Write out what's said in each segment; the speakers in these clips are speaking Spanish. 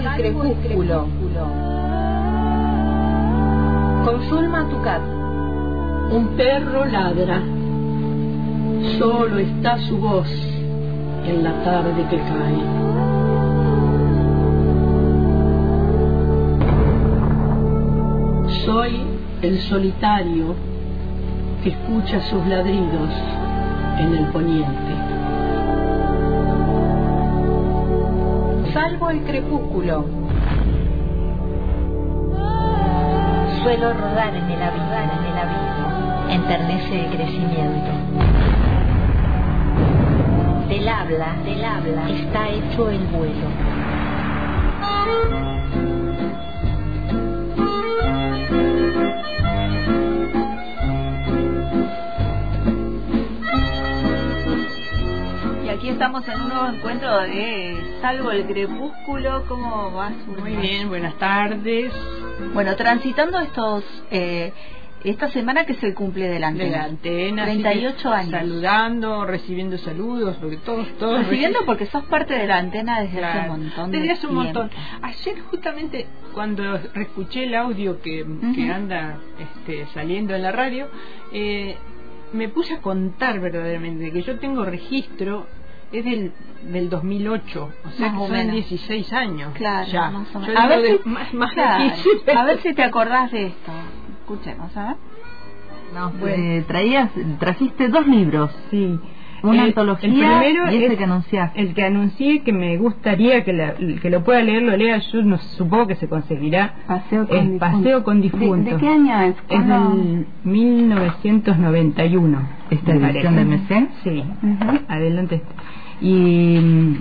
el crepúsculo. Con Zulma Tucat. Un perro ladra. Solo está su voz en la tarde que cae. Soy el solitario que escucha sus ladridos en el poniente. Salvo el crepúsculo. Suelo rodar en el abismo, enternece el crecimiento. Del habla, está hecho el vuelo. Aquí estamos en un nuevo encuentro de Salvo el Crepúsculo. ¿Cómo vas? Muy bien, buenas tardes. Bueno, transitando esta semana que es el cumple de la antena. 38 años. Saludando, recibiendo saludos, porque todos recibiendo porque sos parte de la antena desde hace un montón de tiempo. Desde hace un montón. Ayer justamente cuando escuché el audio que anda saliendo en la radio, me puse a contar verdaderamente que yo tengo registro. Es del 2008, o sea que son 16 años. Claro, ya. Más o menos. A ver si te acordás de esto. Escuchemos, a ver. No, trajiste 2 libros. Sí. Una antología, el primero y es que anunciaste. El que anuncié, que me gustaría que lo pueda leer, lo lea. Yo no supongo que se conseguirá. Paseo con difuntos. ¿De qué año es? Es del 1991. Esta ¿De edición de MC? Sí. Adelante. Y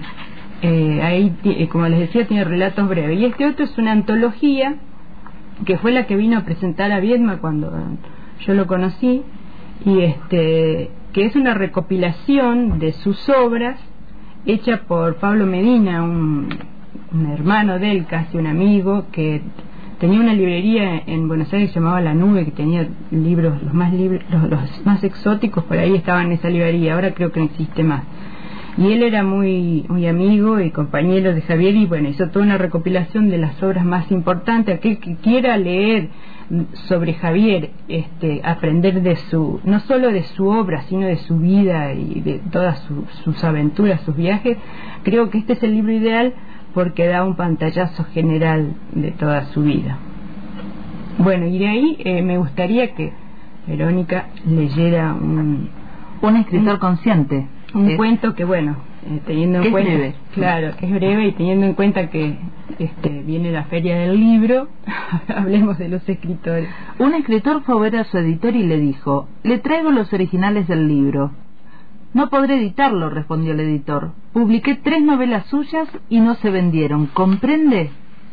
ahí, como les decía, tiene relatos breves. Y este otro es una antología que fue la que vino a presentar a Viedma cuando yo lo conocí, y que es una recopilación de sus obras hecha por Pablo Medina, un hermano de él, casi un amigo, que tenía una librería en Buenos Aires que se llamaba La Nube, que tenía libros, los más exóticos, por ahí estaban en esa librería. Ahora creo que no existe más. Y él era muy amigo y compañero de Javier, y bueno, hizo toda una recopilación de las obras más importantes. Aquel que quiera leer sobre Javier, aprender de no solo de su obra, sino de su vida y de todas sus aventuras, sus viajes, creo que este es el libro ideal porque da un pantallazo general de toda su vida. Bueno, y de ahí me gustaría que Verónica leyera un escritor consciente. Un cuento que, bueno, teniendo en cuenta... breve. Claro, que es breve, y teniendo en cuenta que viene la feria del libro, hablemos de los escritores. Un escritor fue a ver a su editor y le dijo: le traigo los originales del libro. No podré editarlo, respondió el editor. Publiqué 3 novelas suyas y no se vendieron, ¿comprende?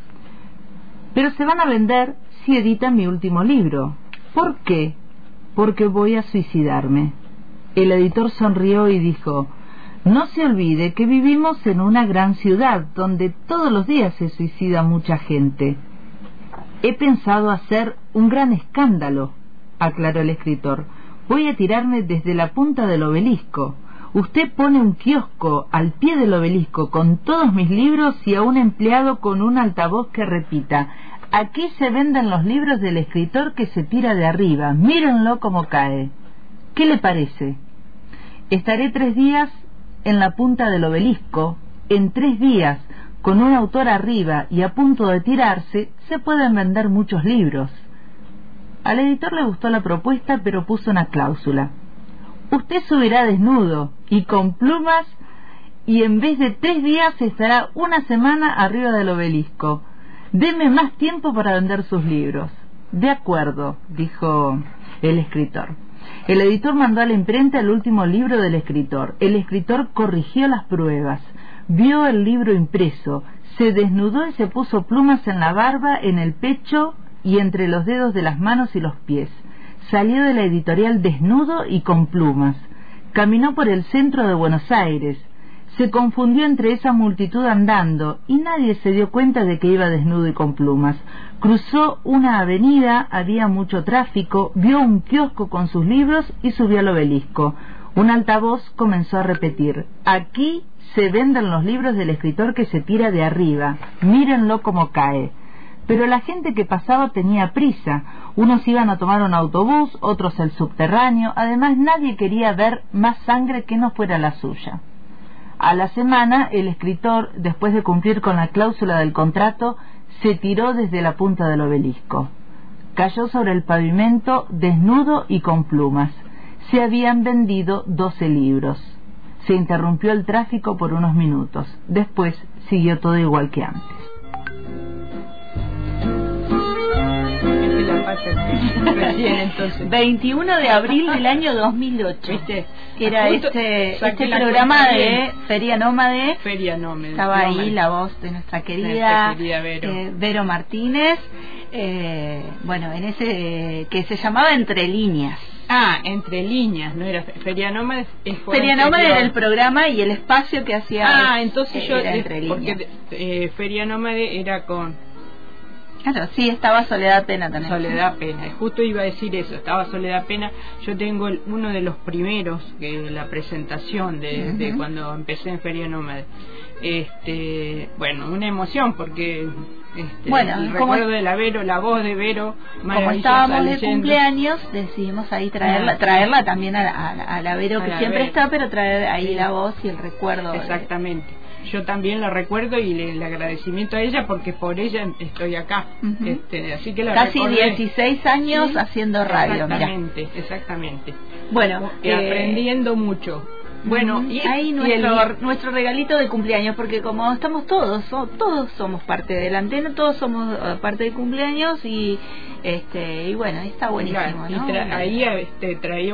Pero se van a vender si editan mi último libro. ¿Por qué? Porque voy a suicidarme. El editor sonrió y dijo: no se olvide que vivimos en una gran ciudad donde todos los días se suicida mucha gente. He pensado hacer un gran escándalo, aclaró el escritor. Voy a tirarme desde la punta del obelisco. Usted pone un kiosco al pie del obelisco con todos mis libros y a un empleado con un altavoz que repita: aquí se venden los libros del escritor que se tira de arriba, mírenlo como cae. ¿Qué le parece? Estaré 3 días en la punta del obelisco. En 3 días, con un autor arriba y a punto de tirarse, se pueden vender muchos libros. Al editor le gustó la propuesta, pero puso una cláusula: usted subirá desnudo y con plumas, y en vez de 3 días estará 1 semana arriba del obelisco. Deme más tiempo para vender sus libros. De acuerdo, dijo el escritor. El editor mandó a la imprenta el último libro del escritor. El escritor corrigió las pruebas, vio el libro impreso, se desnudó y se puso plumas en la barba, en el pecho y entre los dedos de las manos y los pies. Salió de la editorial desnudo y con plumas. Caminó por el centro de Buenos Aires. Se confundió entre esa multitud andando y nadie se dio cuenta de que iba desnudo y con plumas. Cruzó una avenida, había mucho tráfico, vio un kiosco con sus libros y subió al obelisco. Un altavoz comenzó a repetir: aquí se venden los libros del escritor que se tira de arriba, mírenlo como cae. Pero la gente que pasaba tenía prisa, unos iban a tomar un autobús, otros el subterráneo, además nadie quería ver más sangre que no fuera la suya. A la semana, el escritor, después de cumplir con la cláusula del contrato, se tiró desde la punta del obelisco. Cayó sobre el pavimento, desnudo y con plumas. Se habían vendido 12 libros. Se interrumpió el tráfico por unos minutos. Después siguió todo igual que antes. 21 de abril del año 2008. ¿Viste? Era este programa de Feria Nómade. Estaba ahí la voz de nuestra querida Vero Martínez. Bueno, en ese que se llamaba Entre Líneas. Entre líneas, no era Feria Nómade. Feria Nómade era el programa y el espacio que hacía. Entonces yo era Entre Líneas. Porque Feria Nómade era con. Claro, sí, estaba Soledad Pena también. Soledad Pena, justo iba a decir eso, estaba Soledad Pena. Yo tengo uno de los primeros, la presentación de cuando empecé en Feria Nómade. Bueno, una emoción porque el recuerdo de la voz de Vero, como estábamos de cumpleaños, decidimos ahí traerla también a la Vero, que siempre está, pero traer ahí la voz y el recuerdo. Exactamente. Yo también la recuerdo y el agradecimiento a ella porque por ella estoy acá. Así que casi recordé. 16 años haciendo radio. Exactamente. Bueno, aprendiendo mucho. Bueno, y ahí nuestro regalito de cumpleaños, porque como estamos todos somos parte de la antena, todos somos parte de cumpleaños y bueno, está buenísimo, ¿no? Ahí traía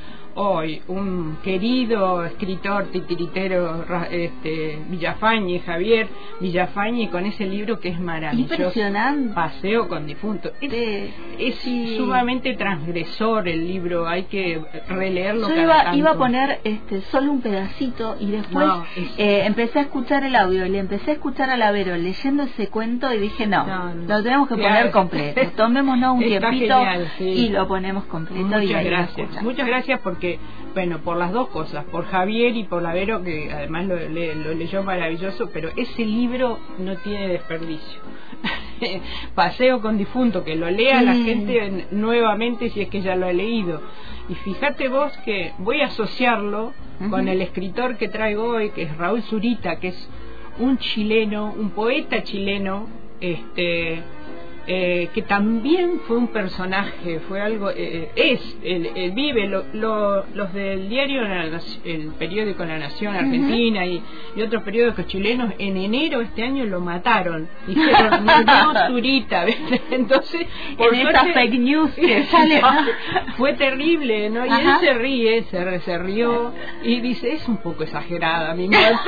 un querido escritor titiritero, Villafañe, Javier Villafañe, con ese libro que es maravilloso, impresionante, Paseo con difuntos. Es sumamente transgresor el libro, hay que releerlo. Yo iba a poner solo un pedacito y después empecé a escuchar el audio y le empecé a escuchar a la Vero leyendo ese cuento y dije lo tenemos que poner completo, tomémonos un tiempito genial, y lo ponemos completo. Muchas gracias porque bueno, por las dos cosas, por Javier y por la Vero, que además lo leyó maravilloso, pero ese libro no tiene desperdicio. Paseo con difunto, que lo lea la gente nuevamente si es que ya lo ha leído. Y fíjate vos que voy a asociarlo con el escritor que traigo hoy, que es Raúl Zurita, que es un chileno, un poeta chileno, que también fue un personaje, fue algo, vive los del diario, el periódico La Nación Argentina y otros periódicos chilenos, en enero este año lo mataron, dijeron no Zurita, ¿ves? Entonces por en esa fake news que sale fue terrible, ¿no? Y él se ríe, se rió y dice, es un poco exagerada mi muerte.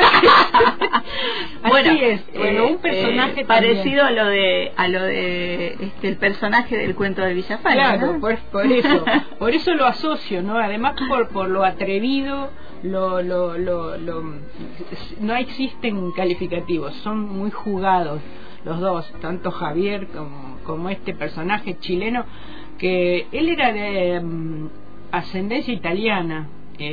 Bueno, un personaje parecido a lo de el personaje del cuento de Villafañe. Claro, ¿no? por eso lo asocio, ¿no? Además por lo atrevido, no existen calificativos, son muy jugados los dos, tanto Javier como este personaje chileno, que él era de ascendencia italiana.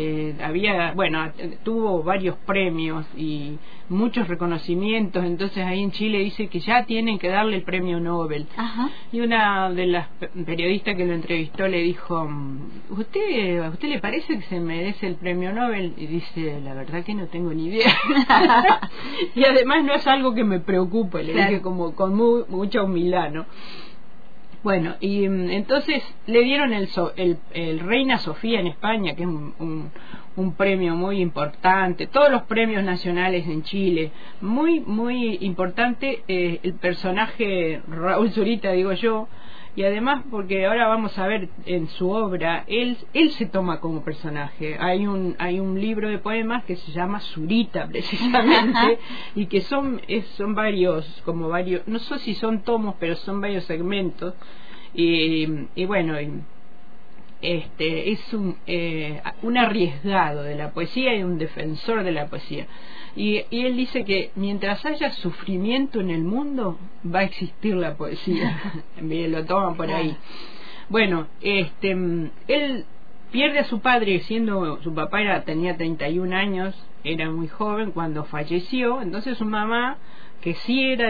Tuvo varios premios y muchos reconocimientos, entonces ahí en Chile dice que ya tienen que darle el premio Nobel. Y una de las periodistas que lo entrevistó le dijo, ¿a usted le parece que se merece el premio Nobel? Y dice, la verdad que no tengo ni idea. Y además no es algo que me preocupe, le dije como con mucha humildad, ¿no? Bueno, y entonces le dieron el Reina Sofía en España, que es un premio muy importante, todos los premios nacionales en Chile, muy, muy importante, el personaje Raúl Zurita, digo yo, y además porque ahora vamos a ver en su obra, él se toma como personaje. Hay un libro de poemas que se llama Zurita precisamente y que son varios, no sé si son tomos, pero son varios segmentos y bueno, es un arriesgado de la poesía y un defensor de la poesía. Y él dice que mientras haya sufrimiento en el mundo va a existir la poesía. Lo toman por ahí. Bueno, él pierde a su padre siendo, su papá tenía 31 años, era muy joven cuando falleció. Entonces su mamá, que sí era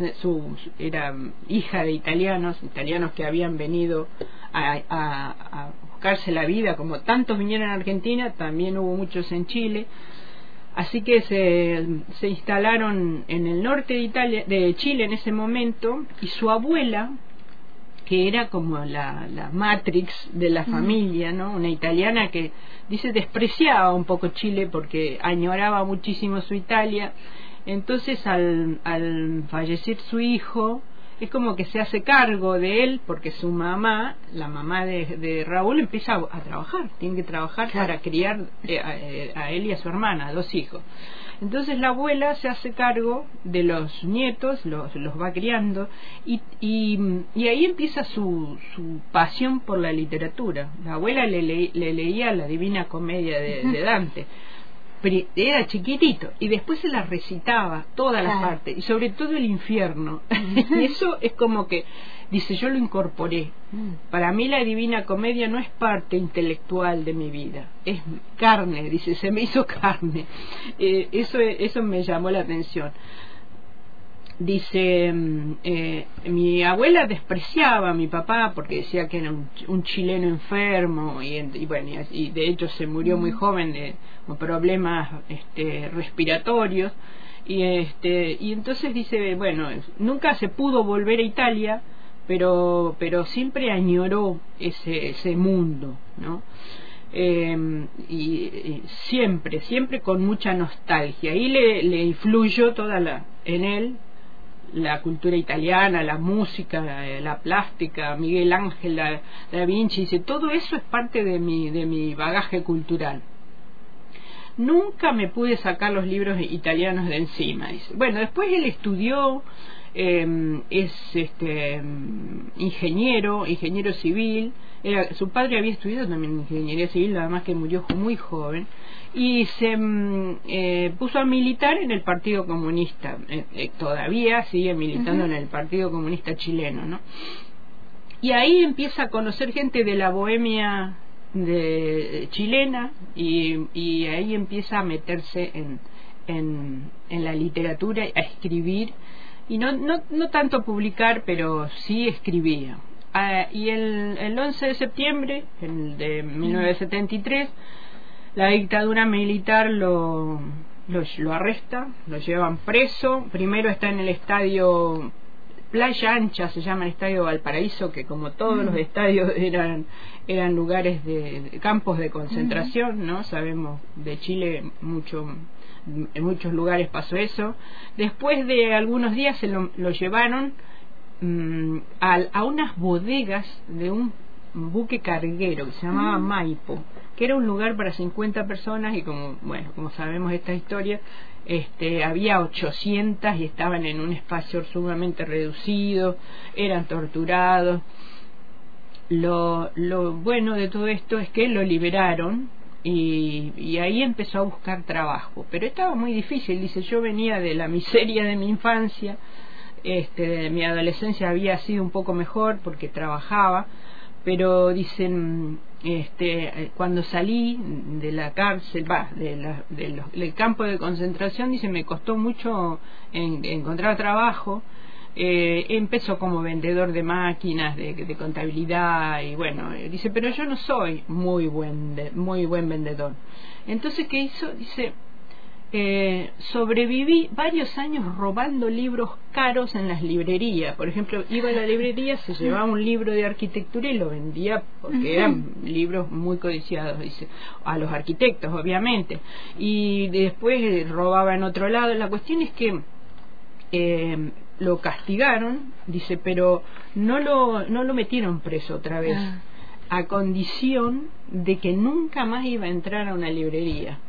hija de italianos que habían venido a buscarse la vida, como tantos vinieron a Argentina, también hubo muchos en Chile. Así que se instalaron en el norte de Chile en ese momento, y su abuela, que era como la matrix de la familia, ¿no? Una italiana que, dice, despreciaba un poco Chile porque añoraba muchísimo su Italia. Entonces al fallecer su hijo, es como que se hace cargo de él, porque su mamá, la mamá de Raúl, empieza a trabajar, tiene que trabajar, claro, para criar a él y a su hermana, 2 hijos. Entonces la abuela se hace cargo de los nietos, los va criando, y ahí empieza su pasión por la literatura. La abuela le leía la Divina Comedia de Dante, pero era chiquitito, y después se la recitaba todas las partes, y sobre todo el infierno. Y eso es como que, dice, yo lo incorporé. Para mí la Divina Comedia no es parte intelectual de mi vida, es carne, dice, se me hizo carne. Eso me llamó la atención. Dice, mi abuela despreciaba a mi papá porque decía que era un chileno enfermo, y bueno, y de hecho se murió muy joven de problemas respiratorios, y entonces dice, bueno, nunca se pudo volver a Italia, pero siempre añoró ese mundo, ¿no? Y siempre con mucha nostalgia. Ahí le influyó en él la cultura italiana, la música, la plástica, Miguel Ángel, Da Vinci. Dice, todo eso es parte de mi bagaje cultural. Nunca me pude sacar los libros italianos de encima, dice. Bueno, después él estudió, es ingeniero civil. Su padre había estudiado también ingeniería civil, nada más que murió muy joven, y se puso a militar en el Partido Comunista. Todavía sigue militando en el Partido Comunista chileno, ¿no? Y ahí empieza a conocer gente de la bohemia chilena, y ahí empieza a meterse en la literatura, a escribir, y no tanto publicar, pero sí escribía. Y el 11 de septiembre de 1973, la dictadura militar lo arresta, lo llevan preso. Primero está en el estadio Playa Ancha, se llama el estadio Valparaíso, que como todos los estadios eran lugares de campos de concentración, ¿no? Sabemos de Chile en muchos lugares pasó eso. Después de algunos días se lo llevaron a unas bodegas de un buque carguero que se llamaba Maipo, que era un lugar para 50 personas, y como sabemos esta historia, había 800 y estaban en un espacio sumamente reducido, eran torturados. Lo bueno de todo esto es que lo liberaron, y ahí empezó a buscar trabajo, pero estaba muy difícil. Dice, yo venía de la miseria de mi infancia, mi adolescencia había sido un poco mejor porque trabajaba, pero dicen, cuando salí de la cárcel, del campo de concentración, dice, me costó mucho encontrar trabajo. Empezó como vendedor de máquinas, de contabilidad, y bueno, dice, pero yo no soy muy buen vendedor. Entonces, ¿qué hizo? Dice, sobreviví varios años robando libros caros en las librerías. Por ejemplo, iba a la librería, se llevaba un libro de arquitectura y lo vendía porque eran libros muy codiciados, dice, a los arquitectos, obviamente, y después robaba en otro lado. La cuestión es que lo castigaron, dice, pero no lo metieron preso otra vez, a condición de que nunca más iba a entrar a una librería.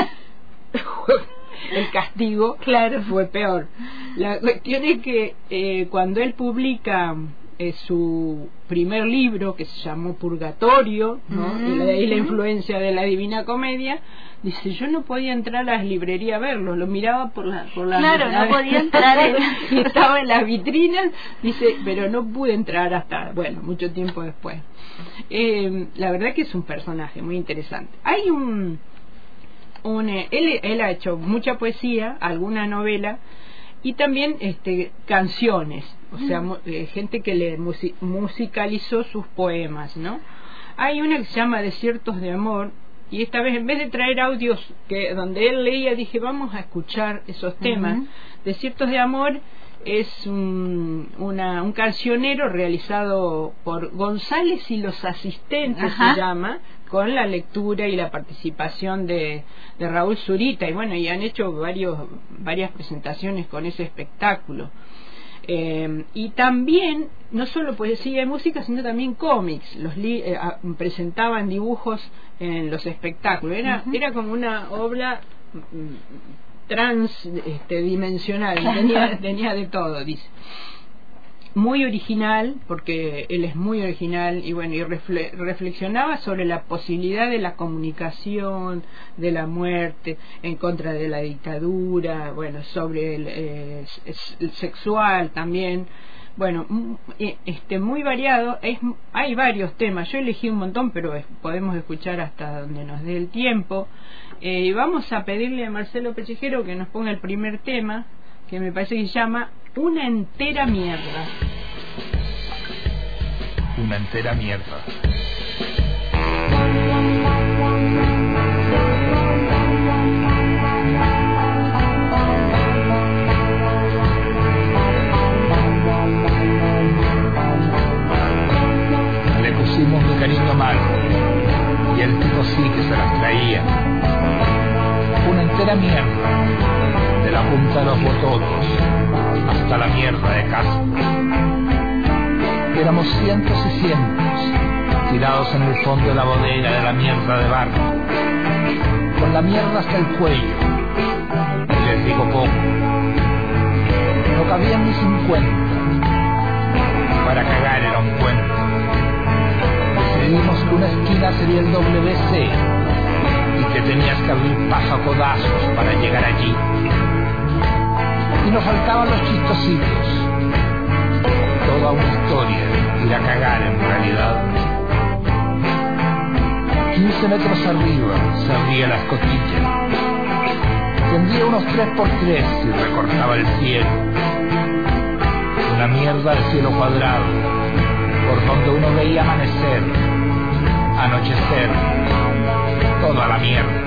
El castigo, claro, fue peor. La cuestión es que cuando él publica su primer libro, que se llamó Purgatorio, ¿no? Y de ahí la influencia de la Divina Comedia. Dice, yo no podía entrar a las librerías a verlo, lo miraba por la claro, no podía entrar estaba en las vitrinas, dice, pero no pude entrar hasta, bueno, mucho tiempo después. La verdad que es un personaje muy interesante. Hay él ha hecho mucha poesía, alguna novela y también canciones, o sea, gente que le musicalizó sus poemas, ¿no? Hay una que se llama Desiertos de Amor, y esta vez, en vez de traer audios donde él leía, dije, vamos a escuchar esos temas. Desiertos de Amor es un cancionero realizado por González y los asistentes, se llama, con la lectura y la participación de Raúl Zurita, y bueno, y han hecho varias presentaciones con ese espectáculo. Y también no solo poesía y música, sino también cómics. Presentaban dibujos en los espectáculos. Era como una obra transdimensional, tenía de todo, dice. Muy original, porque él es muy original, y bueno, y reflexionaba sobre la posibilidad de la comunicación, de la muerte, en contra de la dictadura, bueno, sobre el sexual también. Bueno, muy variado. Hay varios temas, yo elegí un montón, pero podemos escuchar hasta donde nos dé el tiempo. Y vamos a pedirle a Marcelo Pechejero que nos ponga el primer tema, que me parece que se llama Una entera mierda. Una entera mierda. Le pusimos mi cariño mal y el tipo sí que se las traía. Una entera mierda, de la punta de los botones hasta la mierda de casa. Éramos cientos y cientos, tirados en el fondo de la bodega de la mierda de barco, con la mierda hasta el cuello. Y les digo poco, no cabían ni 50, para cagar era un cuento. Decidimos que una esquina sería el WC y que tenías que abrir paso a codazos para llegar allí. Y nos faltaban los chistositos. Toda una historia, ir a cagar en realidad. 15 metros arriba se abría la escotilla. Tendría unos 3x3 y recortaba el cielo. Una mierda de cielo cuadrado, por donde uno veía amanecer, anochecer, toda la mierda.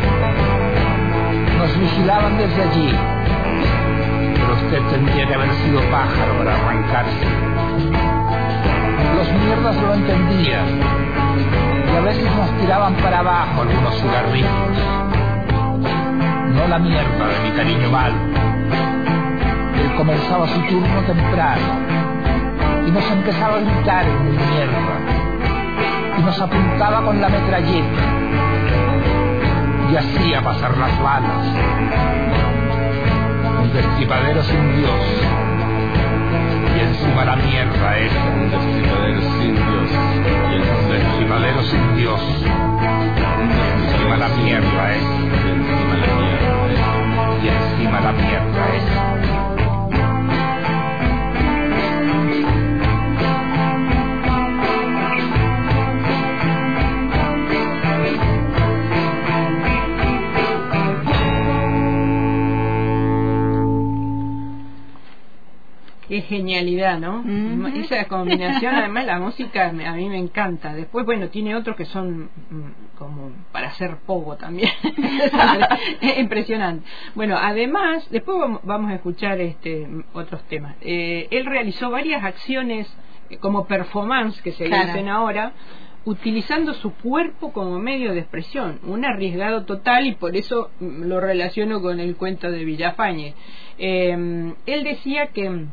Nos vigilaban desde allí. Usted tendría que haber sido pájaro para arrancarse. Los mierdas lo entendían y a veces nos tiraban para abajo algunos cigarrillos. No la mierda de mi cariño malo. Él comenzaba su turno temprano y nos empezaba a gritar en mi mierda y nos apuntaba con la metralleta y hacía pasar las balas. Un destripadero sin Dios y encima la mierda es un destripadero sin Dios y un destripadero sin Dios encima la mierda es y encima la mierda es. Qué genialidad, ¿no? Esa combinación, además la música a mí me encanta. Después, bueno, tiene otros que son como para hacer pogo también. Es impresionante. Bueno, además, después vamos a escuchar otros temas. Él realizó varias acciones como performance, que se dicen ahora, utilizando su cuerpo como medio de expresión, un arriesgado total, y por eso lo relaciono con el cuento de Villafañe. Él decía que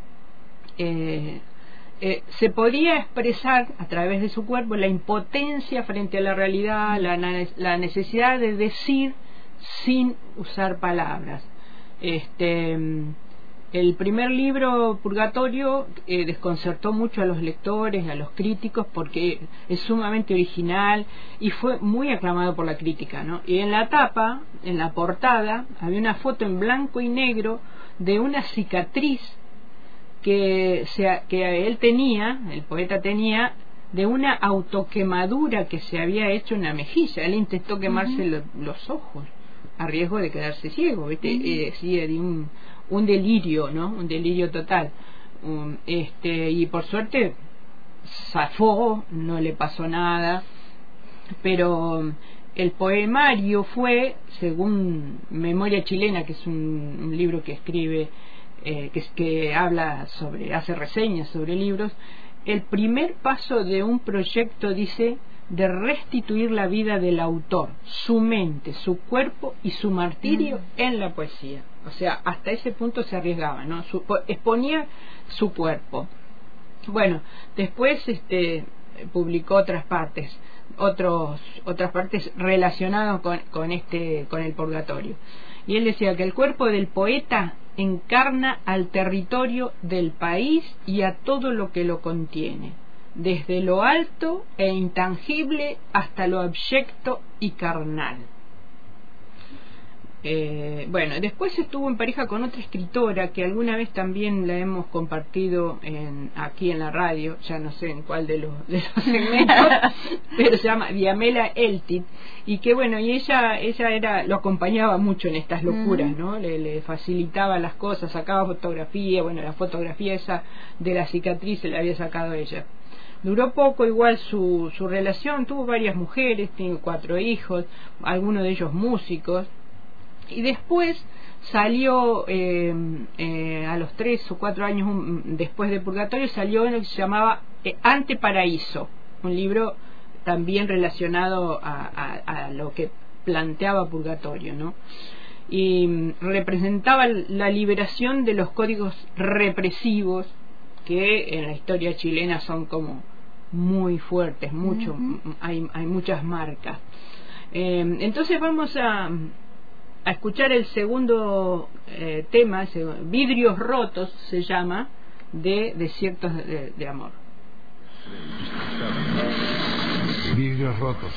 se podía expresar a través de su cuerpo la impotencia frente a la realidad, la necesidad de decir sin usar palabras. El primer libro, Purgatorio, desconcertó mucho a los lectores, a los críticos, porque es sumamente original y fue muy aclamado por la crítica, ¿no? Y en la tapa, en la portada, había una foto en blanco y negro de una cicatriz que él tenía, el poeta tenía, de una autoquemadura que se había hecho en la mejilla. Él intentó quemarse los ojos a riesgo de quedarse ciego, ¿viste? De un delirio, ¿no? Un delirio total. Y por suerte zafó, no le pasó nada, pero el poemario fue, según Memoria Chilena, que es un libro que escribe, que habla sobre, hace reseñas sobre libros, el primer paso de un proyecto, dice, de restituir la vida del autor, su mente, su cuerpo y su martirio en la poesía. O sea, hasta ese punto se arriesgaba, ¿no? Exponía su cuerpo. Bueno, después publicó otras partes relacionadas con el Purgatorio. Y él decía que el cuerpo del poeta encarna al territorio del país y a todo lo que lo contiene, desde lo alto e intangible hasta lo abyecto y carnal. Bueno, después estuvo en pareja con otra escritora que alguna vez también la hemos compartido aquí en la radio, ya no sé en cuál de los segmentos, pero se llama Diamela Eltit, y que bueno, y ella lo acompañaba mucho en estas locuras, ¿no? Le facilitaba las cosas, sacaba fotografía, bueno, la fotografía esa de la cicatriz se la había sacado ella. Duró poco igual su relación, tuvo varias mujeres, tiene 4 hijos, algunos de ellos músicos. Y después salió, a los 3 o 4 años después de Purgatorio, salió en lo que se llamaba Anteparaíso, un libro también relacionado a lo que planteaba Purgatorio, ¿no? Y representaba la liberación de los códigos represivos que en la historia chilena son como muy fuertes, hay muchas marcas. Entonces vamos a escuchar el segundo tema, Vidrios Rotos se llama, de Desiertos de Amor. Vidrios rotos.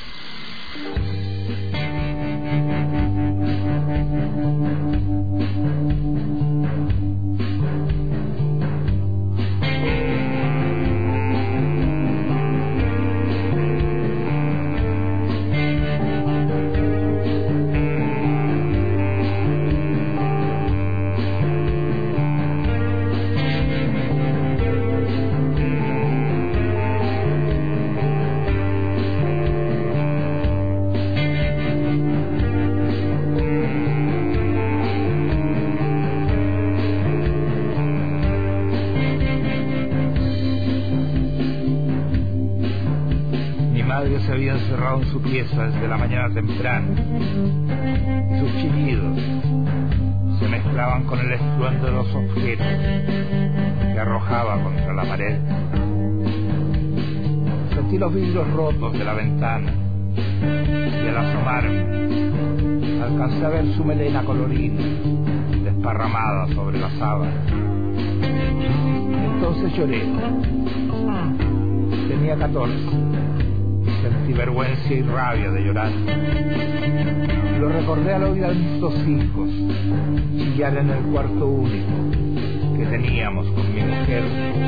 Se había encerrado en su pieza desde la mañana temprana y sus chillidos se mezclaban con el estruendo de los objetos que arrojaba contra la pared. Sentí los vidrios rotos de la ventana y al asomarme alcancé a ver su melena colorida desparramada sobre la sábana. Entonces lloré. Tenía 14. Sentí vergüenza y rabia de llorar. Lo recordé al oír a mis 2 hijos chillar en el cuarto único que teníamos con mi mujer.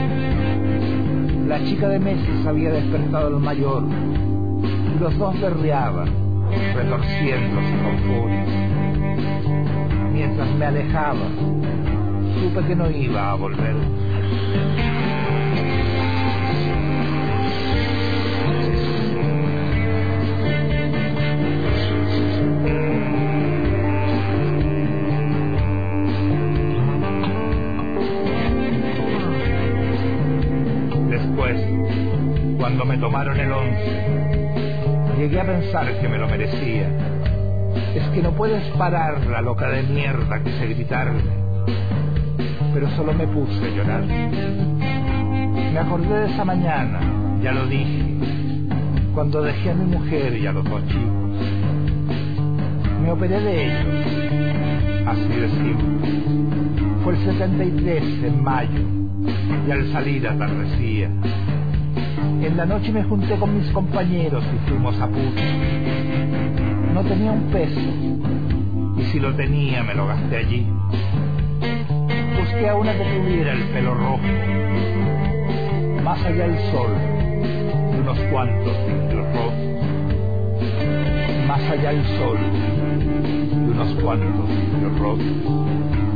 La chica de meses había despertado al mayor y los 2 berreaban, retorciéndose con furia. Mientras me alejaba, supe que no iba a volver. Cuando me tomaron el 11, llegué a pensar que me lo merecía. Es que no puedes parar la loca de mierda que sé gritarle. Pero solo me puse a llorar. Me acordé de esa mañana, ya lo dije, cuando dejé a mi mujer y a los 2 chicos. Me operé de ellos, así de simple. Fue el 73 en mayo y al salir atardecía. En la noche me junté con mis compañeros y fuimos a Puno. No tenía un peso y si lo tenía me lo gasté allí. Busqué a una que tuviera el pelo rojo, más allá el sol de unos cuantos vidrios rojos, más allá el sol de unos cuantos vidrios rojos.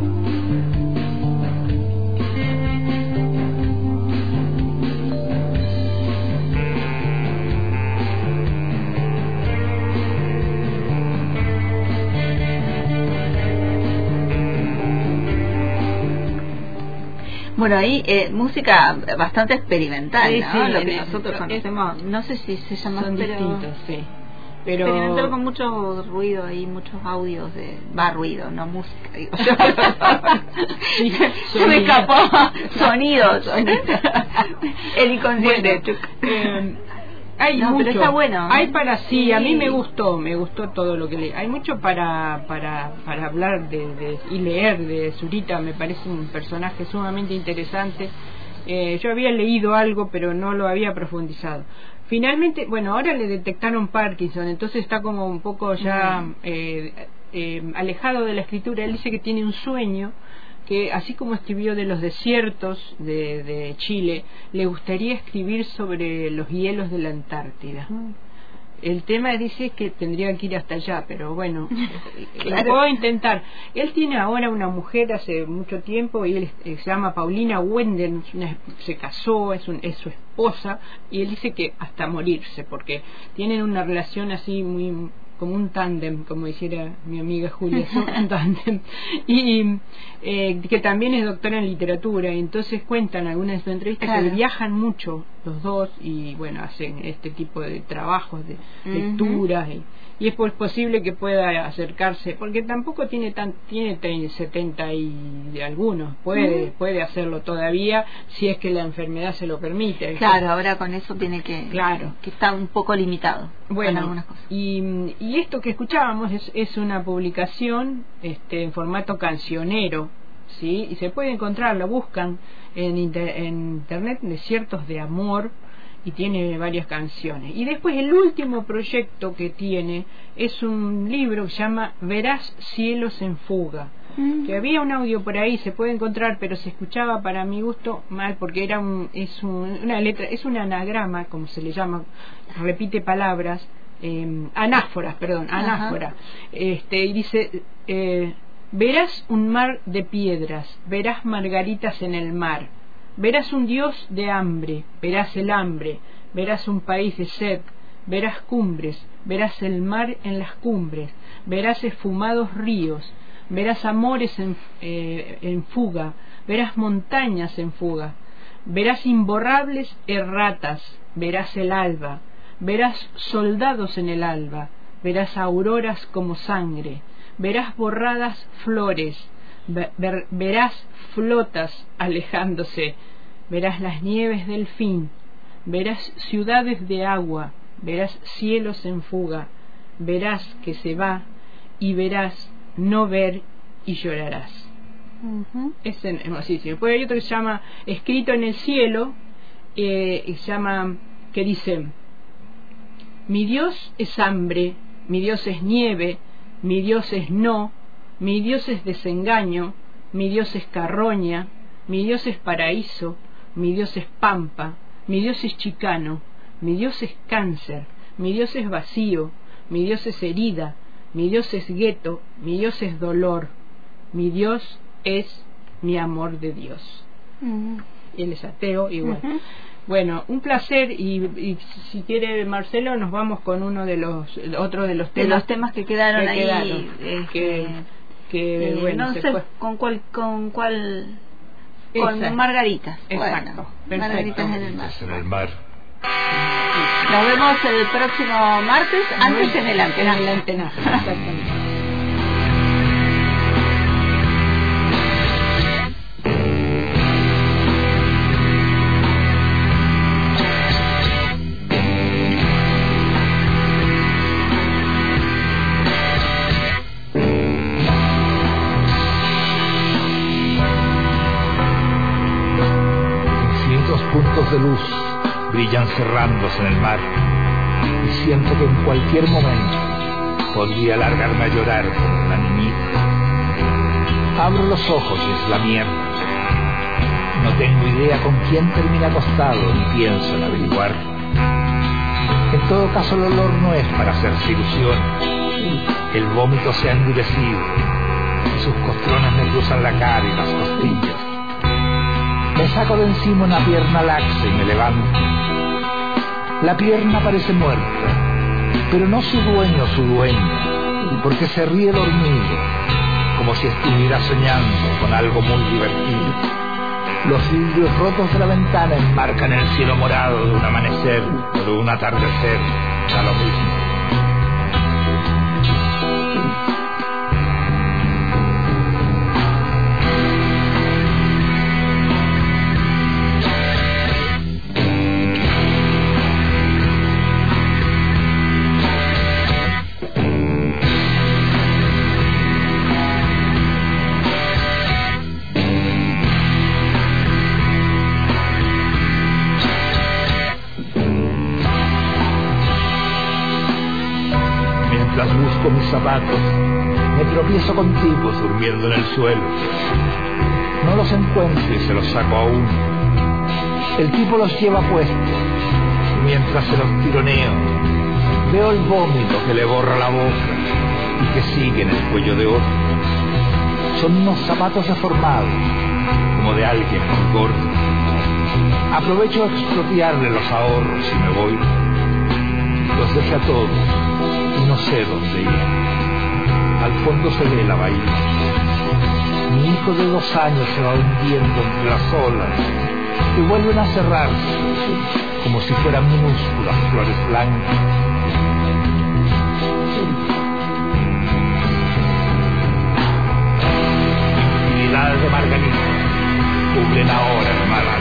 Bueno, ahí música bastante experimental, sí, ¿no? Sí, lo que nosotros conocemos, no sé si se llama, son distintos, sí. Pero experimental con mucho ruido ahí, muchos audios de... ruido, no música, digo yo. Sí, se me escapó sonidos. El inconsciente. Bueno, hay mucho, pero está bueno. Hay para sí, a mí me gustó todo lo que leí. Hay mucho para hablar y leer de Zurita. Me parece un personaje sumamente interesante. Yo había leído algo, pero no lo había profundizado. Finalmente, bueno, ahora le detectaron Parkinson, entonces está como un poco ya alejado de la escritura. Él dice que tiene un sueño, que así como escribió de los desiertos de Chile, le gustaría escribir sobre los hielos de la Antártida. El tema dice que tendría que ir hasta allá, pero bueno, claro. Lo puedo intentar. Él tiene ahora una mujer hace mucho tiempo y él se llama Paulina Wenden, se casó, es su esposa, y él dice que hasta morirse, porque tienen una relación así muy como un tándem, como dijera mi amiga Julia, son un tándem, y que también es doctora en literatura, y entonces cuentan algunas de sus entrevistas, claro, que viajan mucho los dos, y bueno, hacen este tipo de trabajos, de lecturas, y es posible que pueda acercarse, porque tampoco tiene 70 y algunos, puede hacerlo todavía, si es que la enfermedad se lo permite. Claro, ahora con eso tiene que está un poco limitado, bueno, en algunas cosas. Y esto que escuchábamos es una publicación en formato cancionero, ¿sí? Y se puede encontrar, lo buscan en internet, Desiertos de Amor, y tiene varias canciones. Y después el último proyecto que tiene es un libro que se llama Verás cielos en fuga, que había un audio por ahí, se puede encontrar, pero se escuchaba para mi gusto mal, porque es una letra, es un anagrama, como se le llama, repite palabras, anáfora, y dice verás un mar de piedras, verás margaritas en el mar, verás un dios de hambre, verás el hambre, verás un país de sed, verás cumbres, verás el mar en las cumbres, verás esfumados ríos, verás amores en fuga, verás montañas en fuga, verás imborrables erratas, verás el alba, verás soldados en el alba, verás auroras como sangre, verás borradas flores, verás flotas alejándose, verás las nieves del fin, verás ciudades de agua, verás cielos en fuga, verás que se va y verás no ver y llorarás. Es hermosísimo. Después hay otro que se llama Escrito en el cielo, y se llama, que dice: mi Dios es hambre, mi Dios es nieve, mi Dios es no, mi Dios es desengaño, mi Dios es carroña, mi Dios es paraíso, mi Dios es pampa, mi Dios es chicano, mi Dios es cáncer, mi Dios es vacío, mi Dios es herida, mi Dios es gueto, mi Dios es dolor, mi Dios es mi amor de Dios. Él es ateo y bueno. Bueno, un placer, y si quiere Marcelo nos vamos con uno de los temas que quedaron bueno, no sé con cuál con Margaritas. Exacto, bueno, Margaritas en el mar. En el mar. Nos vemos el próximo martes, antes en el Antenaje. Exactamente. luz brillan cerrándose en el mar, y siento que en cualquier momento podría largarme a llorar como una niñita. Abro los ojos y es la mierda. No tengo idea con quién termina acostado ni pienso en averiguar. En todo caso el olor no es para hacerse ilusiones. El vómito se ha endurecido y sus costrones me cruzan la cara y las costillas. Me saco de encima una pierna laxa y me levanto. La pierna parece muerta, pero no su dueño, su dueña, porque se ríe dormido, como si estuviera soñando con algo muy divertido. Los vidrios rotos de la ventana enmarcan el cielo morado de un amanecer o de un atardecer, da lo mismo. Busco mis zapatos, me tropiezo con tipos durmiendo en el suelo. No los encuentro y se los saco a uno. El tipo los lleva puestos y mientras se los tironeo veo el vómito que le borra la boca y que sigue en el cuello de otro. Son unos zapatos deformados, como de alguien muy gordo. Aprovecho a expropiarle los ahorros y me voy. Los dejé a todos y no sé dónde ir. Al fondo se ve la bahía. Mi hijo de 2 años se va hundiendo entre las olas que vuelven a cerrarse como si fueran minúsculas flores blancas. Infinidades de margaritas cubren ahora el mar.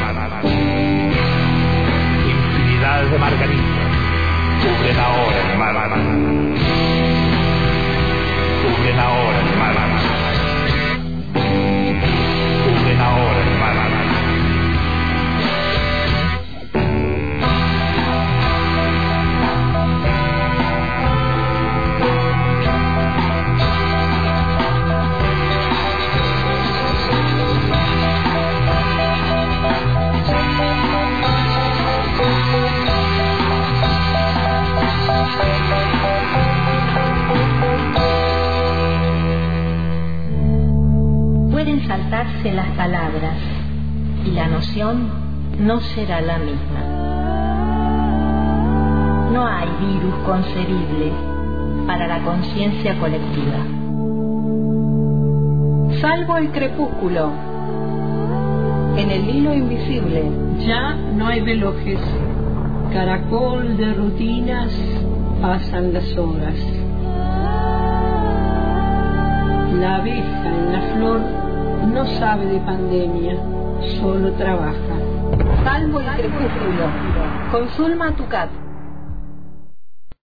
Infinidades de margaritas cubren ahora el mar. Cubren ahora el mar. Cubren ahora el mar. Pueden saltarse las palabras y la noción no será la misma. No hay virus concebible para la conciencia colectiva. Salvo el crepúsculo, en el hilo invisible ya no hay relojes. Caracol de rutinas, pasan las horas. La abeja en la flor no sabe de pandemia, solo trabaja. Salvo el crepúsculo, con Zulma Tucat.